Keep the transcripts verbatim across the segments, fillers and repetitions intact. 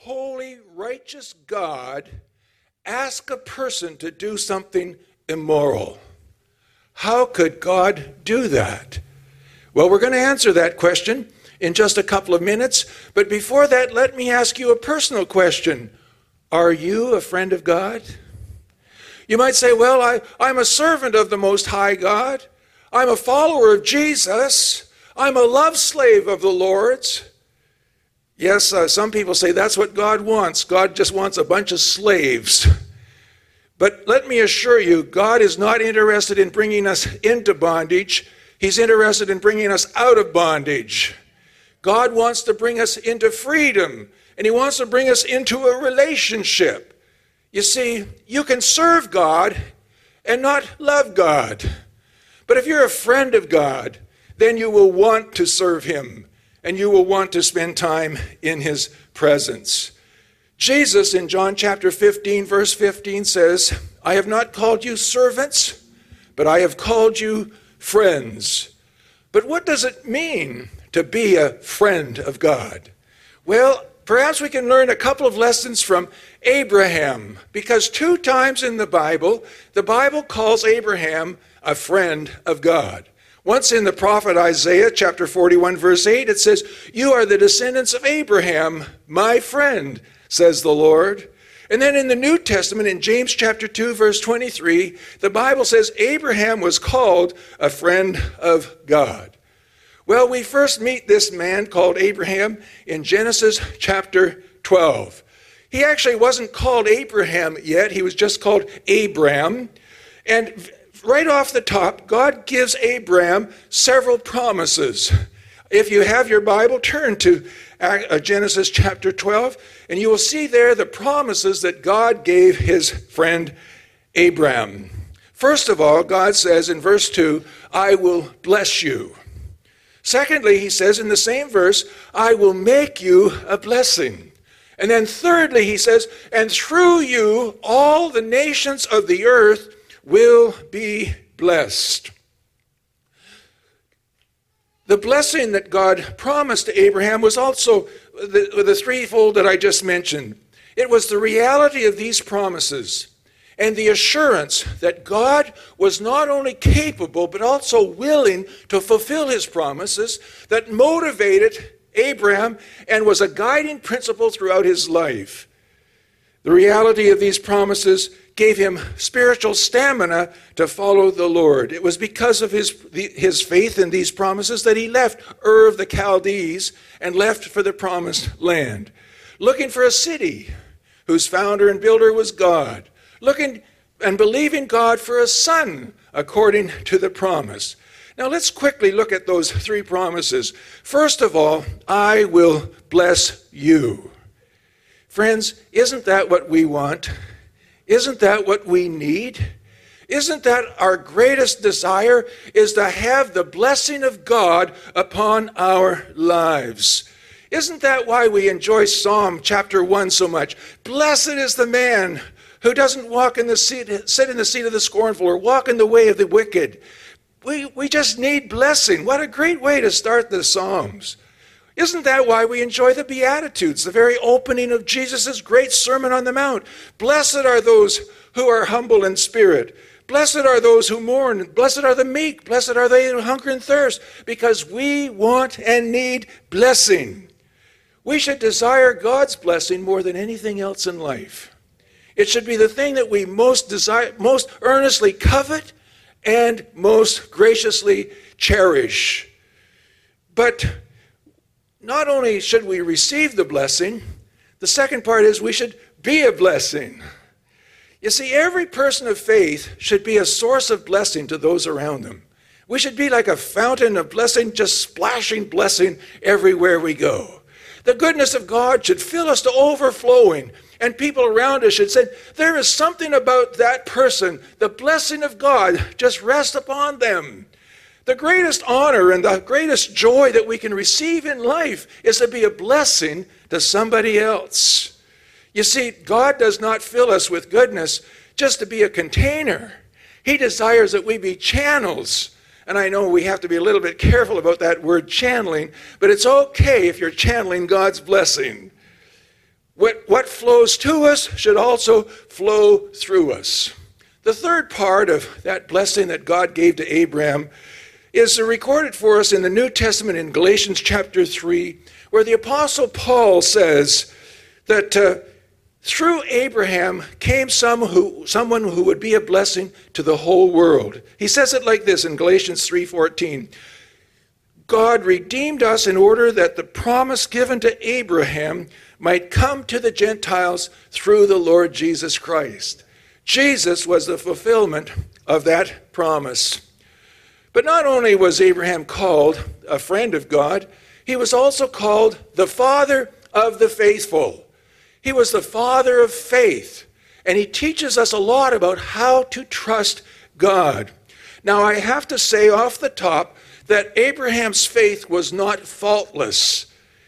holy, righteous God ask a person to do something immoral? How could God do that? Well, we're going to answer that question in just a couple of minutes. But before that, let me ask you a personal question. Are you a friend of God? You might say, well, I, I'm a servant of the Most High God. I'm a follower of Jesus. I'm a love slave of the Lord's. Yes, uh, some people say that's what God wants. God just wants a bunch of slaves. But let me assure you, God is not interested in bringing us into bondage. He's interested in bringing us out of bondage. God wants to bring us into freedom, and he wants to bring us into a relationship. You see, you can serve God and not love God. But if you're a friend of God, then you will want to serve him, and you will want to spend time in his presence. Jesus in John chapter fifteen, verse fifteen says, I have not called you servants, but I have called you friends. But what does it mean to be a friend of God? Well, perhaps we can learn a couple of lessons from Abraham, because two times in the Bible, the Bible calls Abraham a friend of God. Once in the prophet Isaiah chapter forty-one, verse eight, it says, you are the descendants of Abraham, my friend, says the Lord. And then in the New Testament, in James chapter two, verse twenty-three, the Bible says Abraham was called a friend of God. Well, we first meet this man called Abraham in Genesis chapter twelve. He actually wasn't called Abraham yet. He was just called Abram. And right off the top, God gives Abraham several promises. If you have your Bible, turn to Genesis chapter twelve, and you will see there the promises that God gave his friend Abraham. First of all, God says in verse two, I will bless you. Secondly, he says in the same verse, I will make you a blessing. And then thirdly, he says, and through you all the nations of the earth will be blessed. The blessing that God promised to Abraham was also the, the threefold that I just mentioned. It was the reality of these promises and the assurance that God was not only capable but also willing to fulfill his promises that motivated Abraham and was a guiding principle throughout his life. The reality of these promises gave him spiritual stamina to follow the Lord. It was because of his, his faith in these promises that he left Ur of the Chaldees and left for the promised land, looking for a city whose founder and builder was God, looking and believing God for a son according to the promise. Now let's quickly look at those three promises. First of all, I will bless you. Friends, isn't that what we want? Isn't that what we need? Isn't that our greatest desire, is to have the blessing of God upon our lives? Isn't that why we enjoy Psalm chapter one so much? Blessed is the man who doesn't walk in the seat, sit in the seat of the scornful or walk in the way of the wicked. We, we just need blessing. What a great way to start the Psalms. Isn't that why we enjoy the Beatitudes, the very opening of Jesus' great Sermon on the Mount? Blessed are those who are humble in spirit. Blessed are those who mourn. Blessed are the meek. Blessed are they who hunger and thirst, because we want and need blessing. We should desire God's blessing more than anything else in life. It should be the thing that we most desire, most earnestly covet and most graciously cherish. But not only should we receive the blessing, the second part is we should be a blessing. You see, every person of faith should be a source of blessing to those around them. We should be like a fountain of blessing, just splashing blessing everywhere we go. The goodness of God should fill us to overflowing, and people around us should say, there is something about that person. The blessing of God just rests upon them. The greatest honor and the greatest joy that we can receive in life is to be a blessing to somebody else. You see, God does not fill us with goodness just to be a container. He desires that we be channels. And I know we have to be a little bit careful about that word channeling, but it's okay if you're channeling God's blessing. What flows to us should also flow through us. The third part of that blessing that God gave to Abraham is recorded for us in the New Testament in Galatians chapter three, where the Apostle Paul says that uh, through Abraham came some who, someone who would be a blessing to the whole world. He says it like this in Galatians three fourteen. God redeemed us in order that the promise given to Abraham might come to the Gentiles through the Lord Jesus Christ. Jesus was the fulfillment of that promise. But not only was Abraham called a friend of God, he was also called the father of the faithful. He was the father of faith, and he teaches us a lot about how to trust God. Now, I have to say off the top that Abraham's faith was not faultless.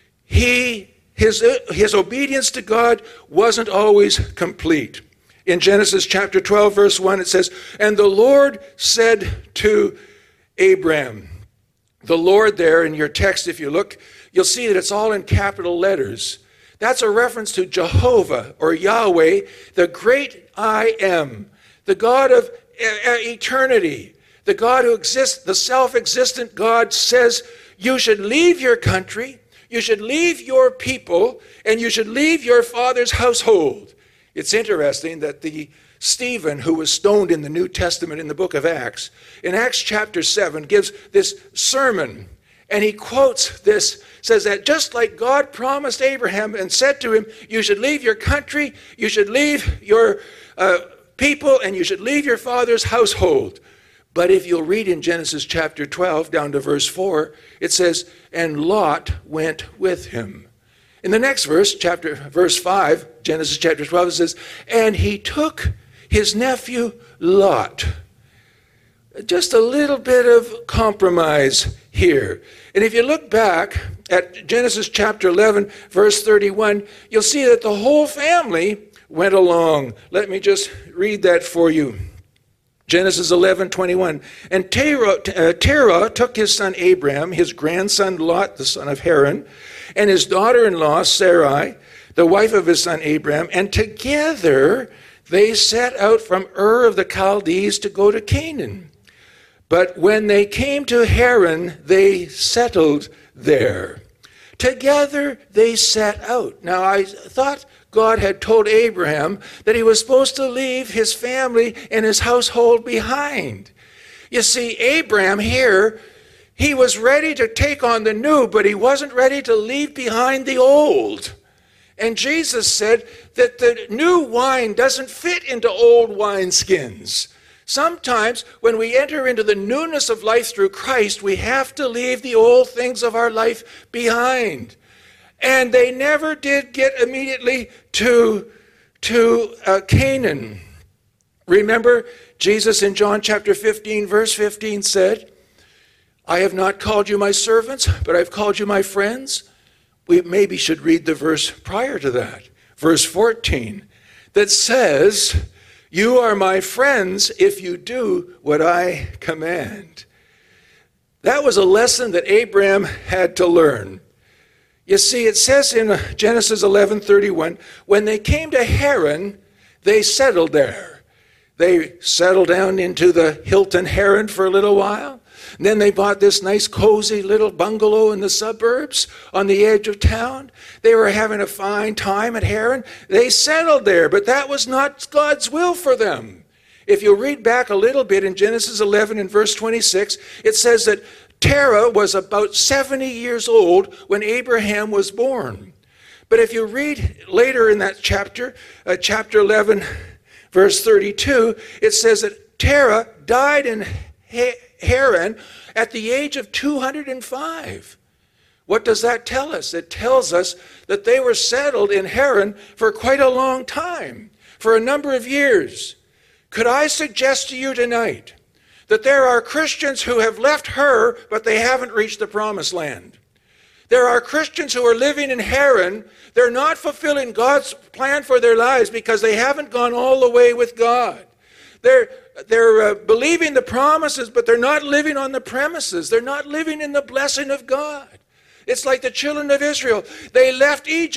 He, his, his obedience to God wasn't always complete. In Genesis chapter twelve, verse one, it says, "And the Lord said to Abram," the Lord there in your text, if you look, you'll see that it's all in capital letters. That's a reference to Jehovah or Yahweh, the great I am, the God of eternity. The God who exists, the self-existent God says, you should leave your country, you should leave your people, and you should leave your father's household. It's interesting that the Stephen, who was stoned in the New Testament in the book of Acts, in Acts chapter seven, gives this sermon, and he quotes this, says that just like God promised Abraham and said to him, you should leave your country, you should leave your uh, people, and you should leave your father's household. But if you'll read in Genesis chapter twelve, down to verse four, it says, and Lot went with him. In the next verse, chapter verse five, Genesis chapter twelve, it says, and he took his nephew Lot. Just a little bit of compromise here. And if you look back at Genesis chapter eleven, verse thirty-one, you'll see that the whole family went along. Let me just read that for you. Genesis eleven twenty-one. And Terah, uh, Terah took his son Abraham, his grandson Lot, the son of Haran, and his daughter-in-law Sarai, the wife of his son Abraham, and together they set out from Ur of the Chaldees to go to Canaan. But when they came to Haran, they settled there. Together they set out. Now I thought God had told Abraham that he was supposed to leave his family and his household behind. You see, Abraham here, he was ready to take on the new, but he wasn't ready to leave behind the old. And Jesus said that the new wine doesn't fit into old wineskins. Sometimes when we enter into the newness of life through Christ, we have to leave the old things of our life behind. And they never did get immediately to, to uh, Canaan. Remember, Jesus in John chapter fifteen, verse fifteen said, I have not called you my servants, but I've called you my friends. We maybe should read the verse prior to that, verse fourteen, that says, you are my friends if you do what I command. That was a lesson that Abraham had to learn. You see, it says in Genesis eleven thirty-one, when they came to Haran, they settled there. They settled down into the Hilton Haran for a little while. And then they bought this nice cozy little bungalow in the suburbs on the edge of town. They were having a fine time at Haran. They settled there, but that was not God's will for them. If you read back a little bit in Genesis eleven and verse twenty-six, it says that Terah was about seventy years old when Abraham was born. But if you read later in that chapter, uh, chapter eleven, verse thirty-two, it says that Terah died in Haran at the age of two hundred five. What does that tell us? It tells us that they were settled in Haran for quite a long time, for a number of years. Could I suggest to you tonight that there are Christians who have left Ur, but they haven't reached the promised land? There are Christians who are living in Haran. They're not fulfilling God's plan for their lives because they haven't gone all the way with God. They're, they're uh, believing the promises, but they're not living on the premises. They're not living in the blessing of God. It's like the children of Israel. They left Egypt,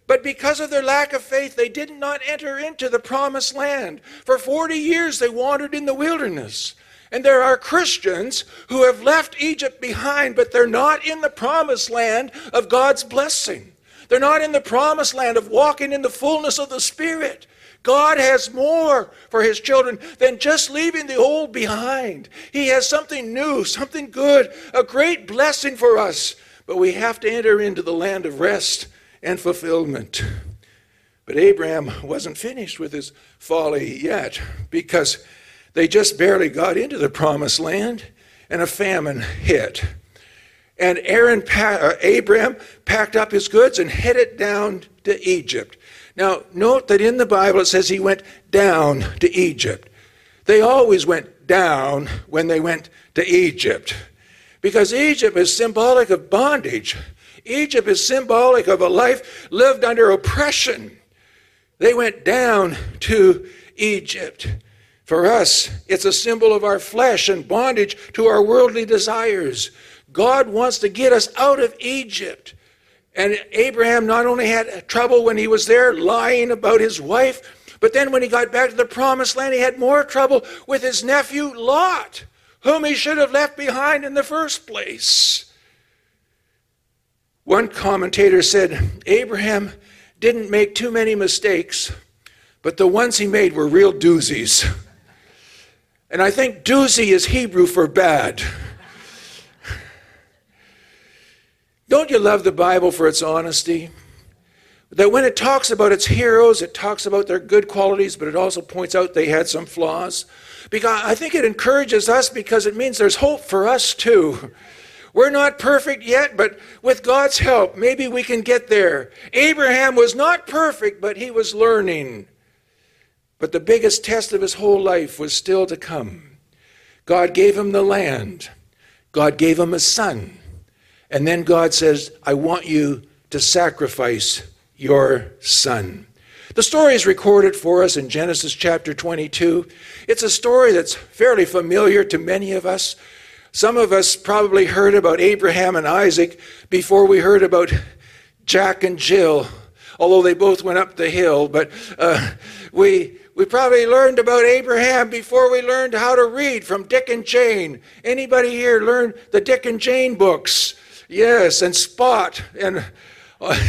But because of their lack of faith, they did not enter into the promised land. For forty years they wandered in the wilderness. And there are Christians who have left Egypt behind, but they're not in the promised land of God's blessing. They're not in the promised land of walking in the fullness of the Spirit. God has more for his children than just leaving the old behind. He has something new, something good, a great blessing for us. But we have to enter into the land of rest and fulfillment. But Abraham wasn't finished with his folly yet, because they just barely got into the promised land and a famine hit. And Aaron, uh, Abraham packed up his goods and headed down to Egypt. Now, note that in the Bible it says he went down to Egypt. They always went down when they went to Egypt, because Egypt is symbolic of bondage. Egypt is symbolic of a life lived under oppression. They went down to Egypt. For us, it's a symbol of our flesh and bondage to our worldly desires. God wants to get us out of Egypt. And Abraham not only had trouble when he was there lying about his wife, but then when he got back to the promised land, he had more trouble with his nephew Lot, whom he should have left behind in the first place. One commentator said, Abraham didn't make too many mistakes, but the ones he made were real doozies. And I think doozy is Hebrew for bad. Don't you love the Bible for its honesty? That when it talks about its heroes, it talks about their good qualities, but it also points out they had some flaws. Because I think it encourages us, because it means there's hope for us too. We're not perfect yet, but with God's help, maybe we can get there. Abraham was not perfect, but he was learning. But the biggest test of his whole life was still to come. God gave him the land. God gave him a son. And then God says, I want you to sacrifice your son. The story is recorded for us in Genesis chapter twenty-two. It's a story that's fairly familiar to many of us. Some of us probably heard about Abraham and Isaac before we heard about Jack and Jill, although they both went up the hill. But uh, we... We probably learned about Abraham before we learned how to read from Dick and Jane. Anybody here learned the Dick and Jane books? Yes, and Spot. And uh,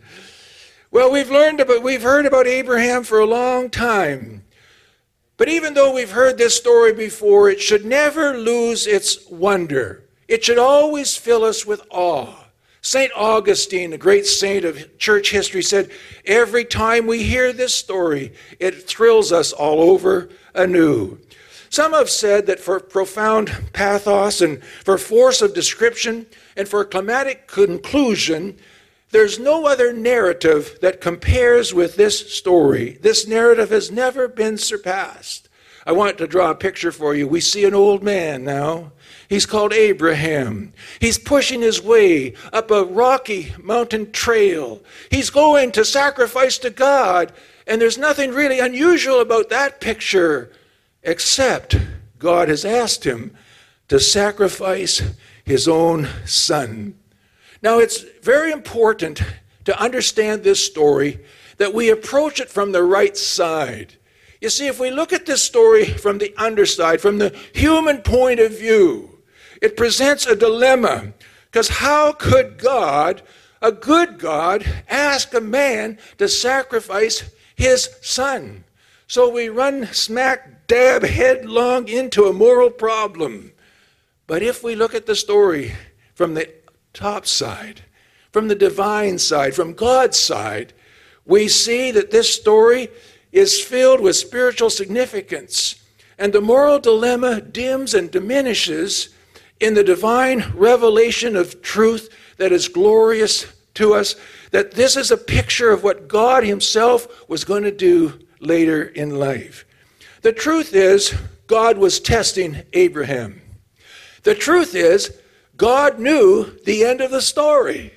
well, we've learned about, we've heard about Abraham for a long time. But even though we've heard this story before, it should never lose its wonder. It should always fill us with awe. Saint Augustine, the great saint of church history, said, every time we hear this story, it thrills us all over anew. Some have said that for profound pathos and for force of description and for climatic conclusion, there's no other narrative that compares with this story. This narrative has never been surpassed. I want to draw a picture for you. We see an old man now. He's called Abraham. He's pushing his way up a rocky mountain trail. He's going to sacrifice to God, and there's nothing really unusual about that picture, except God has asked him to sacrifice his own son. Now, it's very important to understand this story, that we approach it from the right side. You see, if we look at this story from the underside, from the human point of view, it presents a dilemma, because how could God, a good God, ask a man to sacrifice his son? So we run smack dab headlong into a moral problem. But if we look at the story from the top side, from the divine side, from God's side, we see that this story is filled with spiritual significance, and the moral dilemma dims and diminishes in the divine revelation of truth that is glorious to us, that this is a picture of what God himself was going to do later in life. The truth is, God was testing Abraham. The truth is, God knew the end of the story.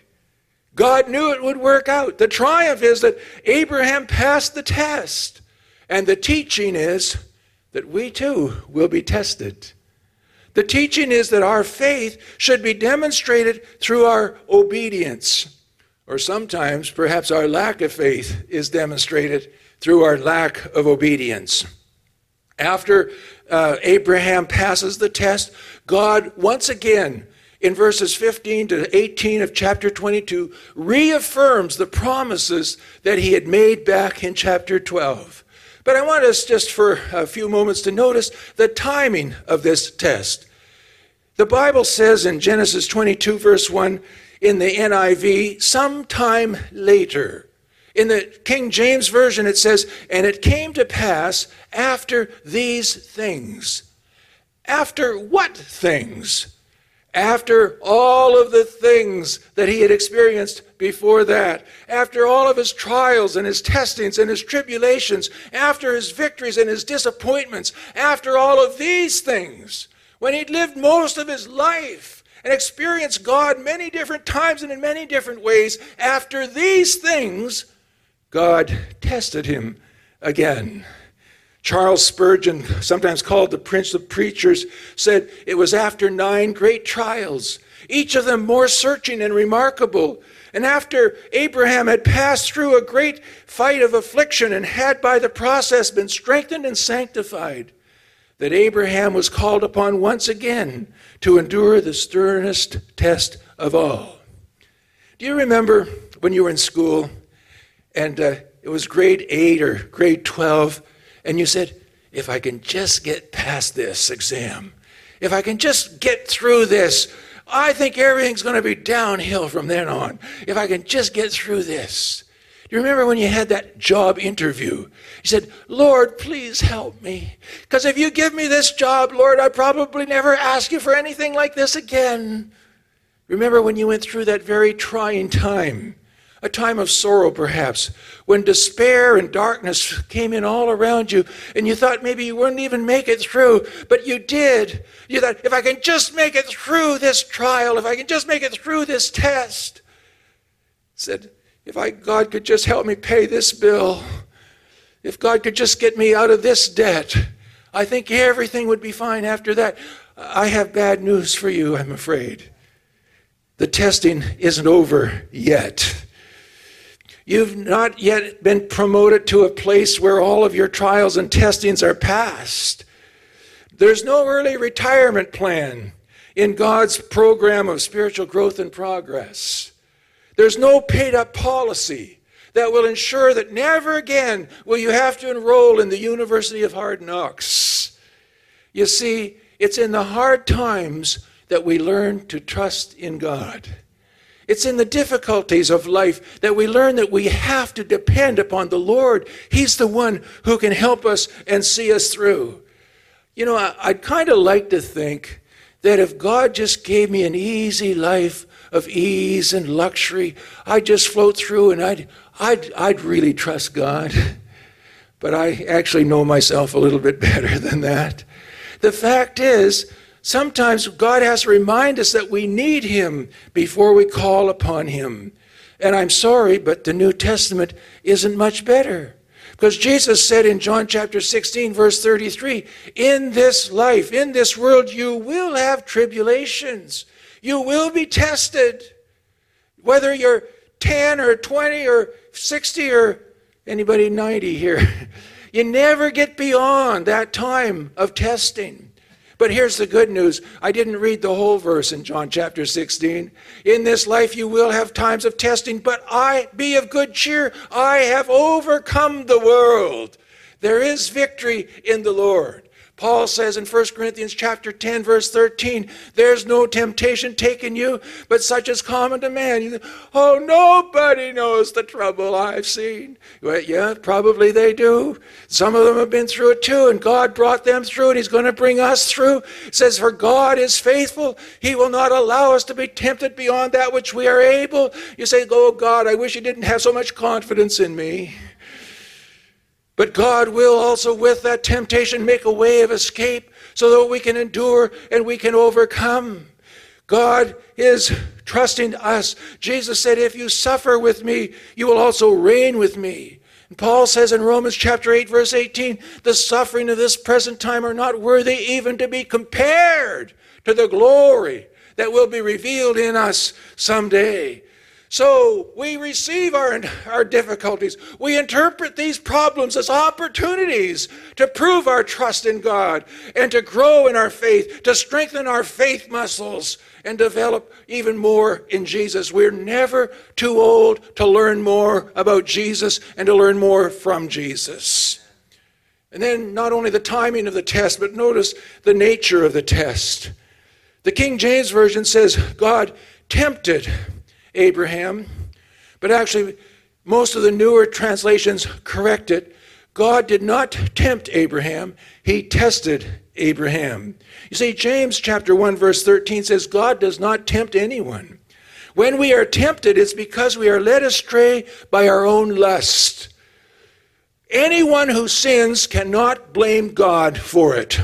God knew it would work out. The triumph is that Abraham passed the test. And the teaching is that we too will be tested. The teaching is that our faith should be demonstrated through our obedience. Or sometimes, perhaps our lack of faith is demonstrated through our lack of obedience. After uh, Abraham passes the test, God once again, in verses fifteen to eighteen of chapter twenty-two, reaffirms the promises that he had made back in chapter twelve. But I want us just for a few moments to notice the timing of this test. The Bible says in Genesis twenty-two, verse one, in the N I V, sometime later. In the King James Version it says, and it came to pass after these things. After what things? After all of the things that he had experienced before that. After all of his trials and his testings and his tribulations. After his victories and his disappointments. After all of these things. When he'd lived most of his life and experienced God many different times and in many different ways. After these things, God tested him again. Charles Spurgeon, sometimes called the Prince of Preachers, said it was after nine great trials, each of them more searching and remarkable. And after Abraham had passed through a great fight of affliction and had by the process been strengthened and sanctified, that Abraham was called upon once again to endure the sternest test of all. Do you remember when you were in school and uh, it was grade eight or grade twelve, and you said, if I can just get past this exam, if I can just get through this, I think everything's going to be downhill from then on. If I can just get through this. Do you remember when you had that job interview? You said, Lord, please help me. Because if you give me this job, Lord, I probably never ask you for anything like this again. Remember when you went through that very trying time? A time of sorrow, perhaps, when despair and darkness came in all around you, and you thought maybe you wouldn't even make it through, but you did. You thought, if I can just make it through this trial, if I can just make it through this test, said, if I, God could just help me pay this bill, if God could just get me out of this debt, I think everything would be fine after that. I have bad news for you, I'm afraid. The testing isn't over yet. You've not yet been promoted to a place where all of your trials and testings are past. There's no early retirement plan in God's program of spiritual growth and progress. There's no paid-up policy that will ensure that never again will you have to enroll in the University of Hard Knocks. You see, it's in the hard times that we learn to trust in God. It's in the difficulties of life that we learn that we have to depend upon the Lord. He's the one who can help us and see us through. You know, I'd kind of like to think that if God just gave me an easy life of ease and luxury, I'd just float through and I'd, I'd, I'd really trust God. But I actually know myself a little bit better than that. The fact is, sometimes God has to remind us that we need him before we call upon him. And I'm sorry, but the New Testament isn't much better. Because Jesus said in John chapter sixteen, verse thirty-three, in this life, in this world, you will have tribulations. You will be tested. Whether you're ten or twenty or sixty or anybody ninety here. You never get beyond that time of testing. But here's the good news. I didn't read the whole verse in John chapter sixteen. In this life you will have times of testing, but I be of good cheer. I have overcome the world. There is victory in the Lord. Paul says in First Corinthians chapter ten, verse thirteen, there's no temptation taken you, but such as common to man. You, oh, nobody knows the trouble I've seen. Well, yeah, probably they do. Some of them have been through it too, and God brought them through, and he's going to bring us through. It says, for God is faithful. He will not allow us to be tempted beyond that which we are able. You say, oh, God, I wish you didn't have so much confidence in me. But God will also, with that temptation, make a way of escape so that we can endure and we can overcome. God is trusting us. Jesus said, if you suffer with me, you will also reign with me. And Paul says in Romans chapter eight, verse eighteen, the suffering of this present time are not worthy even to be compared to the glory that will be revealed in us someday. So we receive our, our difficulties. We interpret these problems as opportunities to prove our trust in God and to grow in our faith, to strengthen our faith muscles and develop even more in Jesus. We're never too old to learn more about Jesus and to learn more from Jesus. And then not only the timing of the test, but notice the nature of the test. The King James Version says God tempted Abraham, but actually most of the newer translations correct it. God did not tempt Abraham, he tested Abraham. You see, James chapter one verse thirteen says God does not tempt anyone. When we are tempted, it's because we are led astray by our own lust. Anyone who sins cannot blame God for it.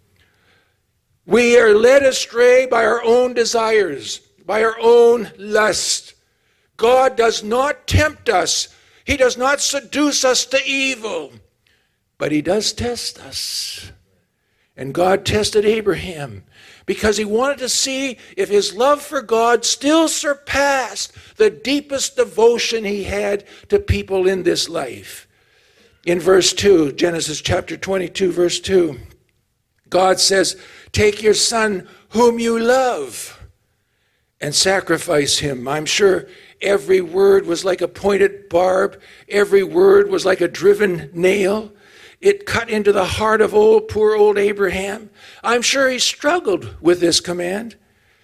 We are led astray by our own desires, by our own lust. God does not tempt us. He does not seduce us to evil. But he does test us. And God tested Abraham because he wanted to see if his love for God still surpassed the deepest devotion he had to people in this life. In verse two, Genesis chapter twenty-two, verse two, God says, "Take your son whom you love and sacrifice him." I'm sure every word was like a pointed barb. Every word was like a driven nail. It cut into the heart of old, poor old Abraham. I'm sure he struggled with this command.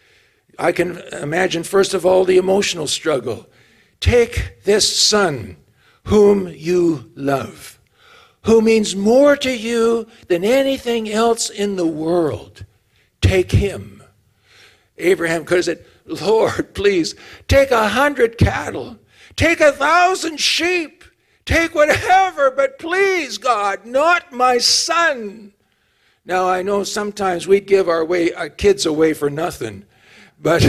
I can imagine, first of all, the emotional struggle. Take this son whom you love, who means more to you than anything else in the world. Take him. Abraham could have said, "Lord, please, take a hundred cattle, take a thousand sheep, take whatever, but please, God, not my son." Now, I know sometimes we'd give our, way, our kids away for nothing, but,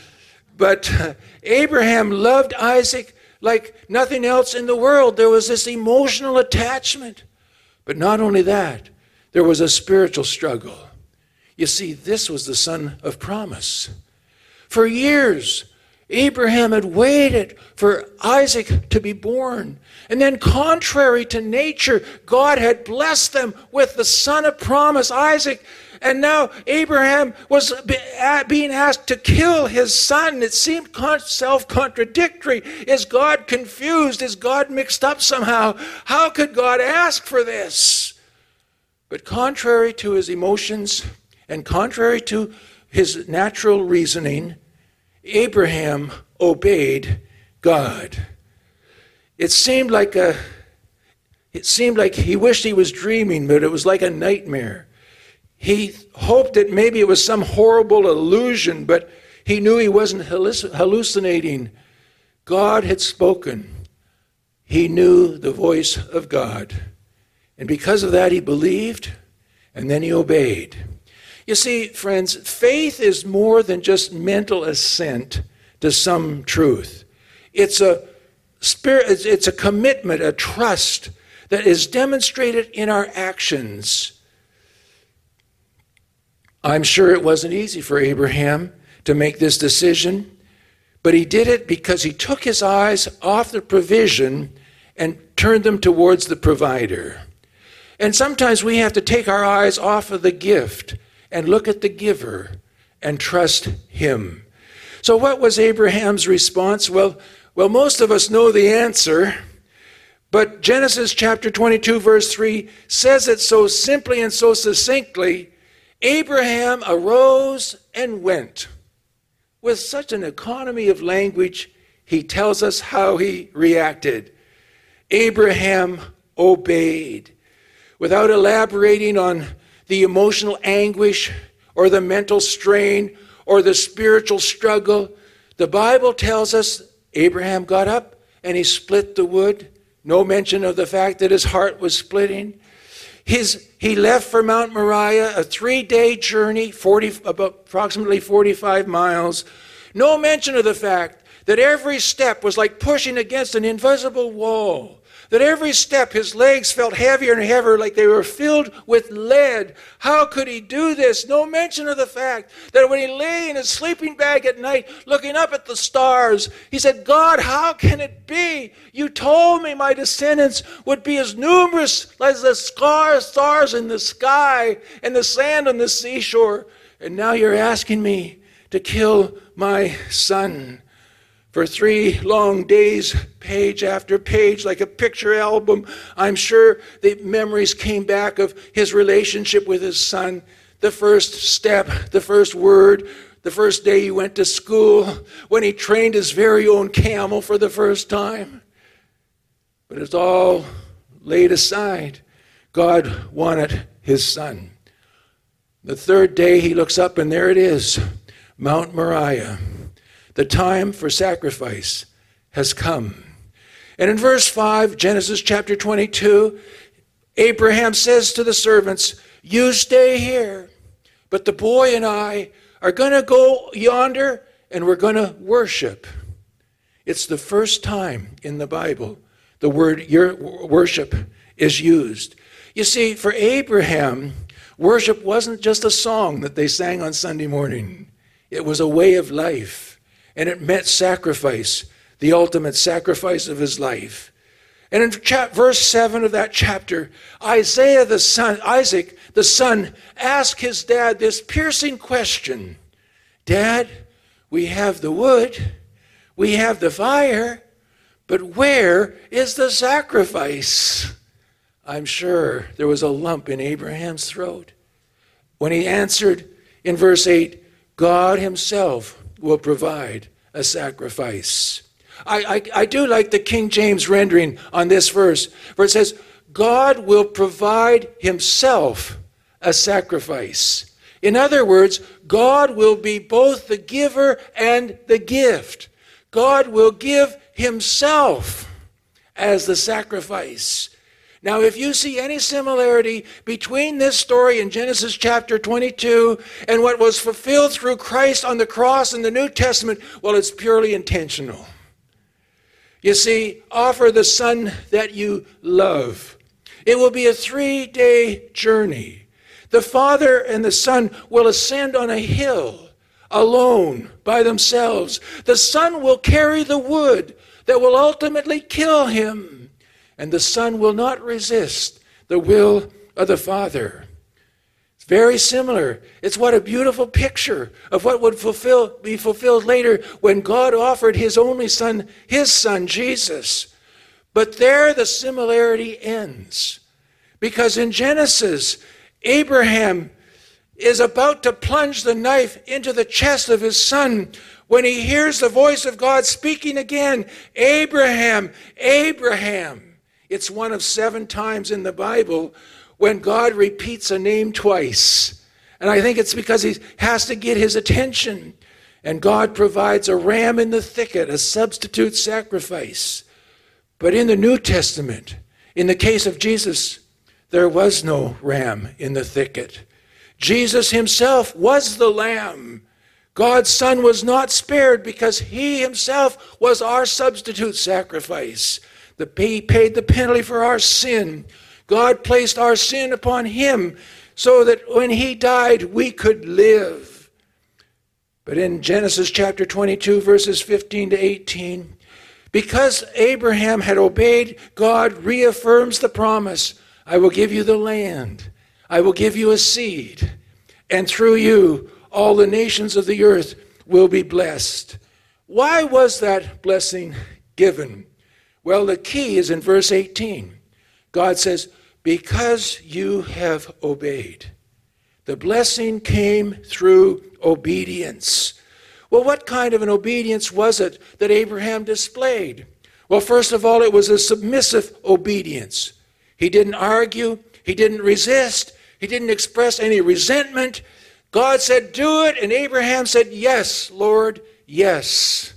but uh, Abraham loved Isaac like nothing else in the world. There was this emotional attachment. But not only that, there was a spiritual struggle. You see, this was the son of promise. For years, Abraham had waited for Isaac to be born. And then, contrary to nature, God had blessed them with the son of promise, Isaac. And now Abraham was being asked to kill his son. It seemed self-contradictory. Is God confused? Is God mixed up somehow? How could God ask for this? But contrary to his emotions and contrary to his natural reasoning, Abraham obeyed God. It seemed like a, it seemed like he wished he was dreaming, but it was like a nightmare. He hoped that maybe it was some horrible illusion, but he knew he wasn't hallucinating. God had spoken. He knew the voice of God. And because of that, he believed, and then he obeyed. You see, friends, faith is more than just mental assent to some truth. It's a spirit, it's a commitment, a trust that is demonstrated in our actions. I'm sure it wasn't easy for Abraham to make this decision, but he did it because he took his eyes off the provision and turned them towards the provider. And sometimes we have to take our eyes off of the gift and look at the giver and trust him. So what was Abraham's response? Well, well, most of us know the answer, but Genesis chapter twenty-two, verse three says it so simply and so succinctly. Abraham arose and went. With such an economy of language, he tells us how he reacted. Abraham obeyed. Without elaborating on the emotional anguish or the mental strain or the spiritual struggle, the Bible tells us Abraham got up and he split the wood. No mention of the fact that his heart was splitting. His, he left for Mount Moriah, a three-day journey, forty, about approximately forty-five miles. No mention of the fact that every step was like pushing against an invisible wall. that every step his legs felt heavier and heavier, like they were filled with lead. How could he do this? No mention of the fact that when he lay in his sleeping bag at night, looking up at the stars, he said, God, how can it be? You told me my descendants would be as numerous as the stars in the sky and the sand on the seashore. And now you're asking me to kill my son. For three long days, page after page, like a picture album, I'm sure the memories came back of his relationship with his son. The first step, the first word, the first day he went to school, when he trained his very own camel for the first time. But it's all laid aside. God wanted his son. The third day he looks up and there it is, Mount Moriah. The time for sacrifice has come. And in verse five, Genesis chapter twenty-two, Abraham says to the servants, you stay here, but the boy and I are going to go yonder and we're going to worship. It's the first time in the Bible the word your worship is used. You see, for Abraham, worship wasn't just a song that they sang on Sunday morning. It was a way of life. And it meant sacrifice, the ultimate sacrifice of his life. And in chap- verse seven of that chapter, Isaiah the son, Isaac the son, asked his dad this piercing question. Dad, we have the wood, we have the fire, but where is the sacrifice? I'm sure there was a lump in Abraham's throat when he answered in verse eight, God himself will provide a sacrifice. I, I, I do like the King James rendering on this verse, where it says, God will provide himself a sacrifice. In other words, God will be both the giver and the gift. God will give himself as the sacrifice. Now, if you see any similarity between this story in Genesis chapter twenty-two and what was fulfilled through Christ on the cross in the New Testament, well, it's purely intentional. You see, offer the son that you love. It will be a three-day journey. The father and the son will ascend on a hill alone by themselves. The son will carry the wood that will ultimately kill him. And the son will not resist the will of the father. It's very similar. It's what a beautiful picture of what would fulfill, be fulfilled later when God offered his only son, his son, Jesus. But there the similarity ends. Because in Genesis, Abraham is about to plunge the knife into the chest of his son when he hears the voice of God speaking again, Abraham, Abraham. It's one of seven times in the Bible when God repeats a name twice. And I think it's because he has to get his attention. And God provides a ram in the thicket, a substitute sacrifice. But in the New Testament, in the case of Jesus, there was no ram in the thicket. Jesus himself was the lamb. God's Son was not spared because he himself was our substitute sacrifice. The, he paid the penalty for our sin. God placed our sin upon him so that when he died, we could live. But in Genesis chapter twenty-two, verses fifteen to eighteen, because Abraham had obeyed, God reaffirms the promise, I will give you the land, I will give you a seed, and through you all the nations of the earth will be blessed. Why was that blessing given? Well, the key is in verse eighteen. God says, because you have obeyed. The blessing came through obedience. Well, what kind of an obedience was it that Abraham displayed? Well, first of all, it was a submissive obedience. He didn't argue. He didn't resist. He didn't express any resentment. God said, do it, and Abraham said, yes, Lord, yes.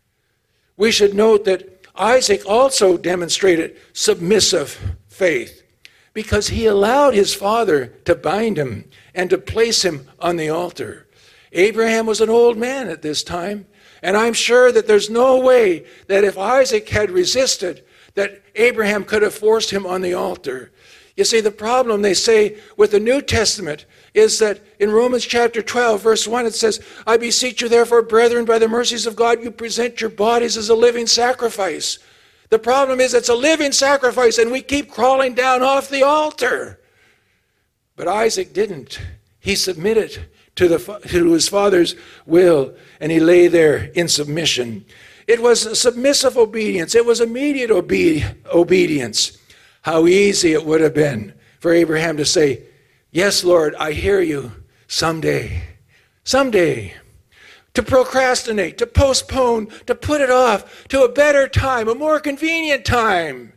We should note that Isaac also demonstrated submissive faith because he allowed his father to bind him and to place him on the altar. Abraham was an old man at this time, and I'm sure that there's no way that if Isaac had resisted, that Abraham could have forced him on the altar. You see, the problem, they say, with the New Testament is that in Romans chapter twelve, verse one, it says, I beseech you therefore, brethren, by the mercies of God, you present your bodies as a living sacrifice. The problem is it's a living sacrifice, and we keep crawling down off the altar. But Isaac didn't. He submitted to, the, to his father's will, and he lay there in submission. It was a submissive obedience. It was immediate obe- obedience. How easy it would have been for Abraham to say, yes, Lord, I hear you someday. Someday. To procrastinate, to postpone, to put it off to a better time, a more convenient time.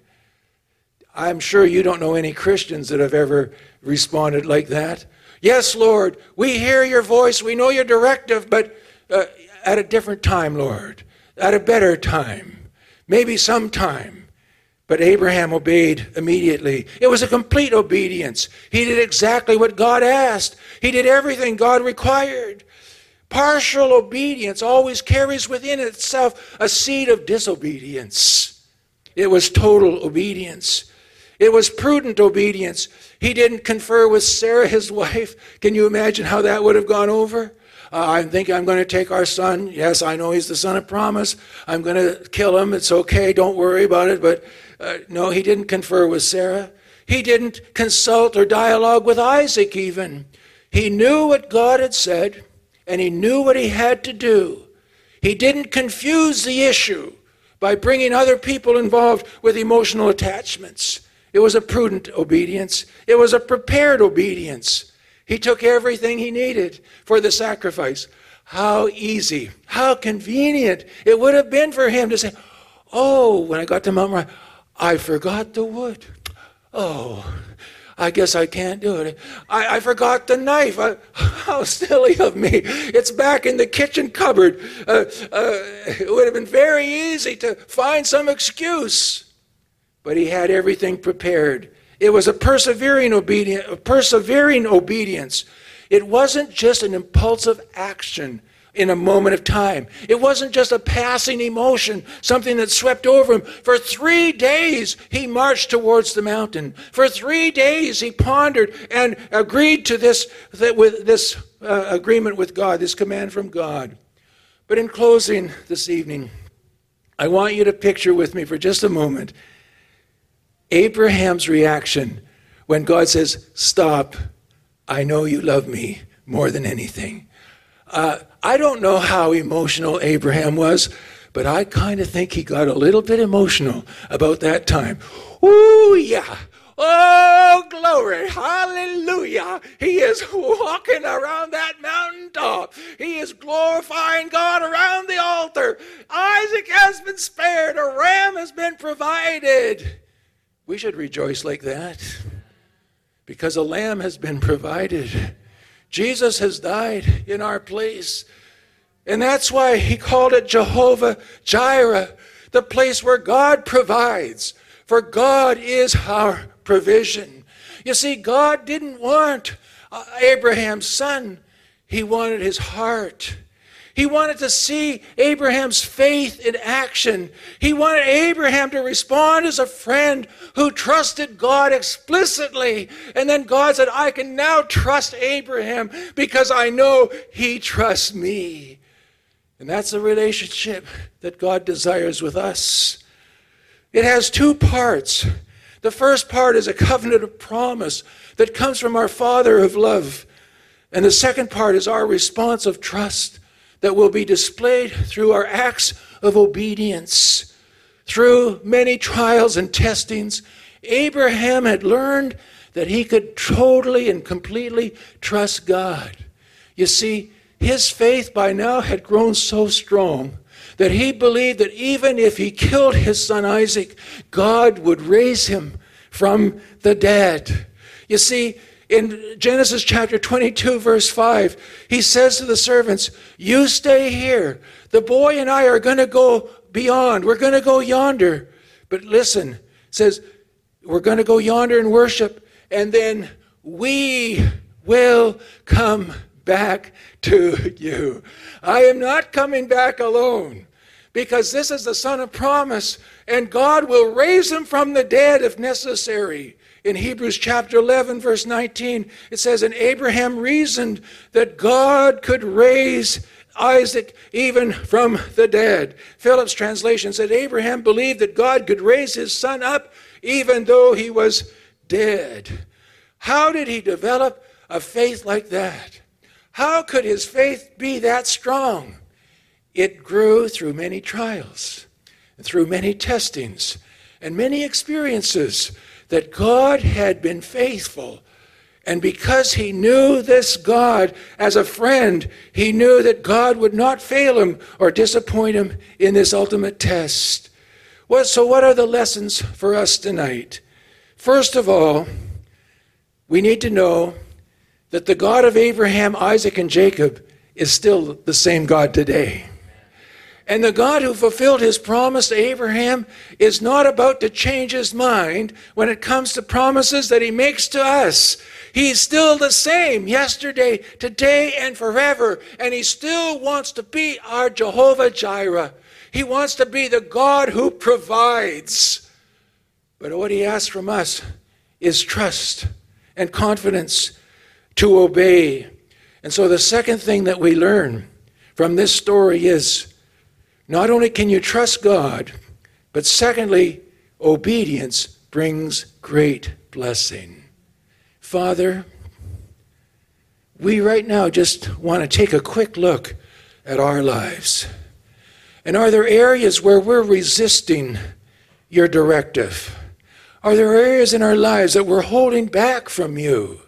I'm sure you don't know any Christians that have ever responded like that. Yes, Lord, we hear your voice, we know your directive, but uh, at a different time, Lord, at a better time, maybe sometime. But Abraham obeyed immediately. It was a complete obedience. He did exactly what God asked. He did everything God required. Partial obedience always carries within itself a seed of disobedience. It was total obedience. It was prudent obedience. He didn't confer with Sarah, his wife. Can you imagine how that would have gone over? Uh, I think I'm going to take our son. Yes, I know he's the son of promise. I'm going to kill him. It's okay. Don't worry about it. But uh, no, he didn't confer with Sarah. He didn't consult or dialogue with Isaac even. He knew what God had said, and he knew what he had to do. He didn't confuse the issue by bringing other people involved with emotional attachments. It was a prudent obedience. It was a prepared obedience. He took everything he needed for the sacrifice. How easy, how convenient it would have been for him to say, oh, when I got to Mount Moriah, I forgot the wood. Oh, I guess I can't do it. I, I forgot the knife. I, how silly of me. It's back in the kitchen cupboard. Uh, uh, it would have been very easy to find some excuse. But he had everything prepared. It was a persevering obedience, a persevering obedience. It wasn't just an impulsive action in a moment of time. It wasn't just a passing emotion, something that swept over him. For three days he marched towards the mountain. For three days he pondered and agreed to this, that with this uh, agreement with God, this command from God. But in closing this evening, I want you to picture with me for just a moment Abraham's reaction when God says, stop, I know you love me more than anything. Uh, I don't know how emotional Abraham was, but I kind of think he got a little bit emotional about that time. Ooh, yeah. Oh, glory. Hallelujah. He is walking around that mountaintop. He is glorifying God around the altar. Isaac has been spared. A ram has been provided. We should rejoice like that because a lamb has been provided. Jesus has died in our place. And that's why he called it Jehovah Jireh, the place where God provides. For God is our provision. You see, God didn't want Abraham's son. He wanted his heart. He wanted to see Abraham's faith in action. He wanted Abraham to respond as a friend who trusted God explicitly. And then God said, I can now trust Abraham because I know he trusts me. And that's the relationship that God desires with us. It has two parts. The first part is a covenant of promise that comes from our Father of love. And the second part is our response of trust that will be displayed through our acts of obedience. Through many trials and testings, Abraham had learned that he could totally and completely trust God. You see, his faith by now had grown so strong that he believed that even if he killed his son Isaac, God would raise him from the dead. You see, in Genesis chapter twenty-two, verse five, he says to the servants, you stay here. The boy and I are going to go beyond. We're going to go yonder. But listen, it says, we're going to go yonder and worship, and then we will come back to you. I am not coming back alone, because this is the son of promise, and God will raise him from the dead if necessary. In Hebrews chapter eleven, verse nineteen, it says, and Abraham reasoned that God could raise Isaac even from the dead. Phillips' translation said, Abraham believed that God could raise his son up even though he was dead. How did he develop a faith like that? How could his faith be that strong? It grew through many trials, and through many testings, and many experiences that God had been faithful. And because he knew this God as a friend, he knew that God would not fail him or disappoint him in this ultimate test. Well, so what are the lessons for us tonight? First of all, we need to know that the God of Abraham, Isaac, and Jacob is still the same God today. And the God who fulfilled his promise to Abraham is not about to change his mind when it comes to promises that he makes to us. He's still the same yesterday, today, and forever. And he still wants to be our Jehovah Jireh. He wants to be the God who provides. But what he asks from us is trust and confidence to obey. And so the second thing that we learn from this story is, not only can you trust God, but secondly, obedience brings great blessing. Father, we right now just want to take a quick look at our lives. And are there areas where we're resisting your directive? Are there areas in our lives that we're holding back from you?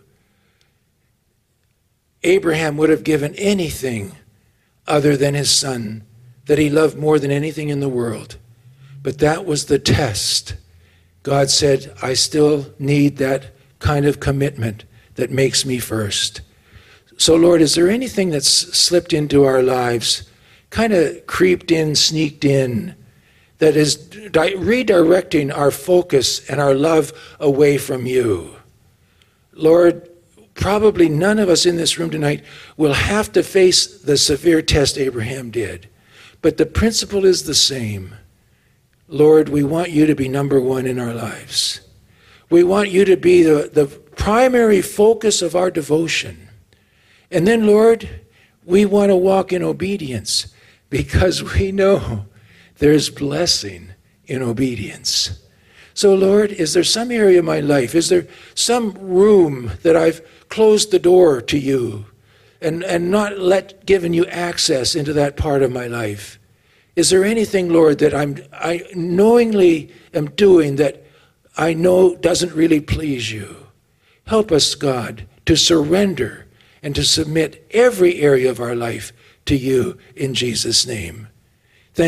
Abraham would have given anything other than his son that he loved more than anything in the world. But that was the test. God said, I still need that kind of commitment that makes me first. So, Lord, is there anything that's slipped into our lives, kind of creeped in, sneaked in, that is di- redirecting our focus and our love away from you? Lord, probably none of us in this room tonight will have to face the severe test Abraham did. But the principle is the same. Lord, we want you to be number one in our lives. We want you to be the, the primary focus of our devotion. And then, Lord, we want to walk in obedience because we know there's blessing in obedience. So, Lord, is there some area of my life, is there some room that I've closed the door to you and, and not let given you access into that part of my life? Is there anything, Lord, that I'm I knowingly am doing that I know doesn't really please you? Help us, God, to surrender and to submit every area of our life to you in Jesus' name.